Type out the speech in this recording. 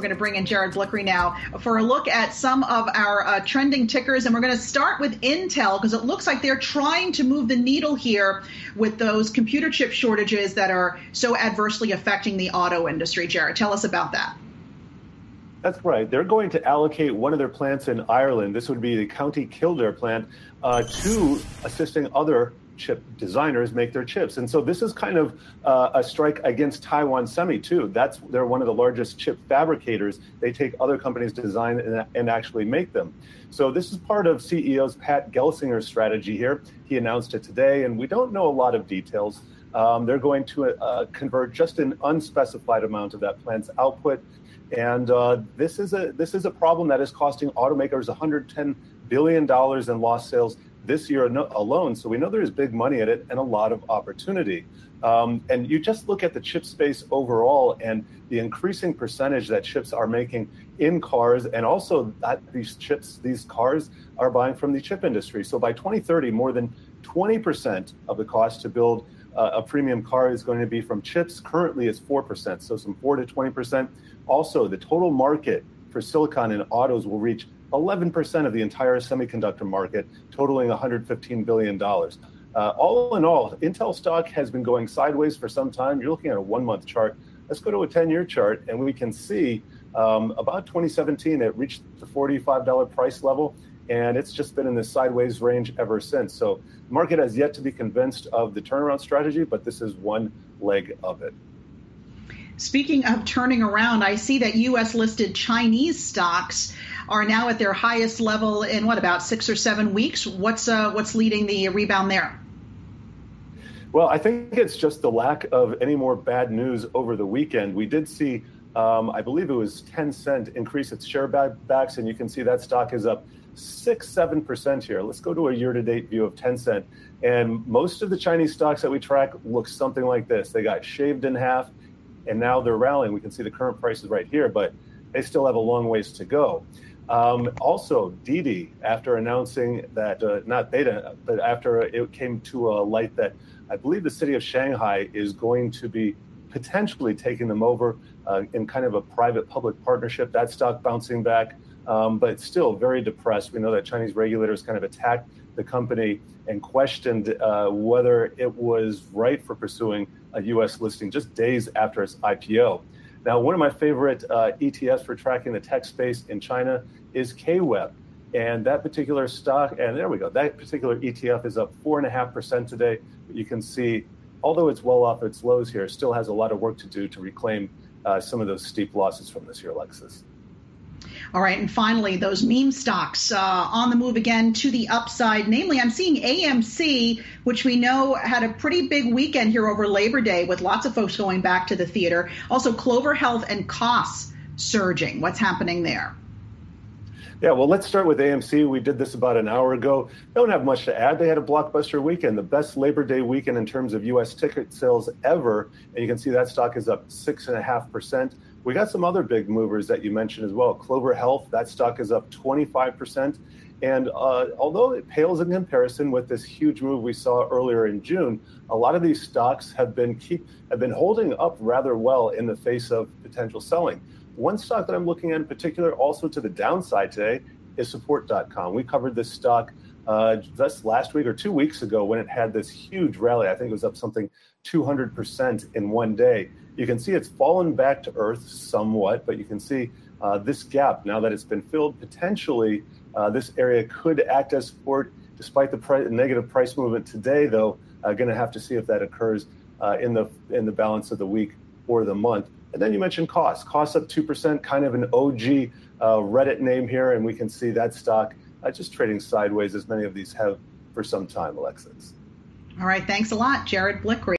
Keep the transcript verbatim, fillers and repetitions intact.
We're going to bring in Jared Blickery now for a look at some of our uh, trending tickers. And we're going to start with Intel because it looks like they're trying to move the needle here with those computer chip shortages that are so adversely affecting the auto industry. Jared, tell us about that. That's right. They're going to allocate one of their plants in Ireland, this would be the County Kildare plant, uh, to assisting other chip designers make their chips. And so this is kind of uh, a strike against Taiwan Semi, too. That's They're one of the largest chip fabricators. They take other companies' design and, and actually make them. So this is part of C E O's Pat Gelsinger's strategy here. He announced it today, and we don't know a lot of details. Um, they're going to uh, convert just an unspecified amount of that plant's output. And uh, this is a this is a problem that is costing automakers one hundred ten billion dollars in lost sales this year alone. So we know there's big money at it and a lot of opportunity. Um, and you just look at the chip space overall and the increasing percentage that chips are making in cars, and also that these chips, these cars are buying from the chip industry. So by twenty thirty, more than twenty percent of the cost to build uh, a premium car is going to be from chips. Currently, it's four percent, so some four to twenty percent. Also, the total market for silicon in autos will reach eleven percent of the entire semiconductor market, totaling one hundred fifteen billion dollars. Uh, all in all, Intel stock has been going sideways for some time. You're looking at a one-month chart. Let's go to a ten-year chart, and we can see um, about twenty seventeen, it reached the forty-five dollars price level, and it's just been in this sideways range ever since. So the market has yet to be convinced of the turnaround strategy, but this is one leg of it. Speaking of turning around, I see that U S listed Chinese stocks are now at their highest level in what, about six or seven weeks? What's uh, what's leading the rebound there? Well, I think it's just the lack of any more bad news over the weekend. We did see, um, I believe it was Tencent increase its share buybacks, and you can see that stock is up six, seven percent here. Let's go to a year-to-date view of Tencent. And most of the Chinese stocks that we track look something like this. They got shaved in half, and now they're rallying. We can see the current prices right here, but they still have a long ways to go. Um, also, Didi, after announcing that, uh, not Beta, but after it came to a light that I believe the city of Shanghai is going to be potentially taking them over uh, in kind of a private-public partnership, that stock bouncing back, um, but still very depressed. We know that Chinese regulators kind of attacked the company and questioned uh, whether it was right for pursuing a U S listing just days after its I P O. Now, one of my favorite uh, E T Fs for tracking the tech space in China is K W E B. And that particular stock, and there we go, that particular E T F is up four point five percent today. But you can see, although it's well off its lows here, still has a lot of work to do to reclaim uh, some of those steep losses from this year, Alexis. All right. And finally, those meme stocks uh, on the move again to the upside. Namely, I'm seeing A M C, which we know had a pretty big weekend here over Labor Day with lots of folks going back to the theater. Also, Clover Health and costs surging. What's happening there? Yeah, well, let's start with A M C. We did this about an hour ago. Don't have much to add. They had a blockbuster weekend, the best Labor Day weekend in terms of U S ticket sales ever. And you can see that stock is up six point five percent. We got some other big movers that you mentioned as well. Clover Health, that stock is up twenty-five percent. And uh, although it pales in comparison with this huge move we saw earlier in June, a lot of these stocks have been keep have been holding up rather well in the face of potential selling. One stock that I'm looking at in particular, also to the downside today, is Support dot com. We covered this stock uh, just last week or two weeks ago when it had this huge rally. I think it was up something two hundred percent in one day. You can see it's fallen back to earth somewhat, but you can see uh, this gap, now that it's been filled, potentially uh, this area could act as support despite the pri- negative price movement today, though. Uh, going to have to see if that occurs uh, in the in the balance of the week or the month. And then you mentioned costs. Costs up two percent, kind of an O G uh, Reddit name here, and we can see that stock uh, just trading sideways as many of these have for some time, Alexis. All right, thanks a lot, Jared Blickery.